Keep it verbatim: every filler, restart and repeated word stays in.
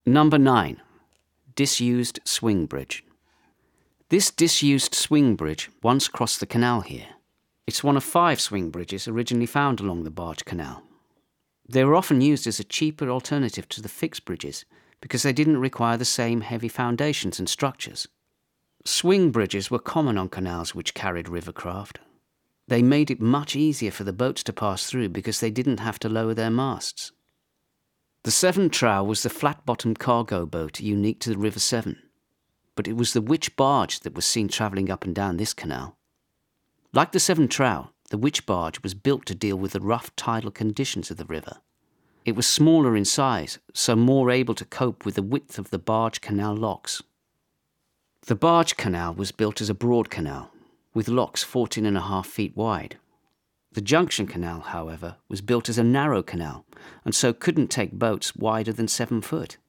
Number nine. Disused swing bridge. This disused swing bridge once crossed the canal here. It's one of five swing bridges originally found along the Barge Canal. They were often used as a cheaper alternative to the fixed bridges because they didn't require the same heavy foundations and structures. Swing bridges were common on canals which carried river craft. They made it much easier for the boats to pass through because they didn't have to lower their masts. The Severn Trow was the flat-bottomed cargo boat unique to the River Severn, but it was the Witch Barge that was seen travelling up and down this canal. Like the Severn Trow, the Witch Barge was built to deal with the rough tidal conditions of the river. It was smaller in size, so more able to cope with the width of the Barge Canal locks. The Barge Canal was built as a broad canal, with locks fourteen and a half feet wide. The Junction Canal, however, was built as a narrow canal, and so couldn't take boats wider than seven foot.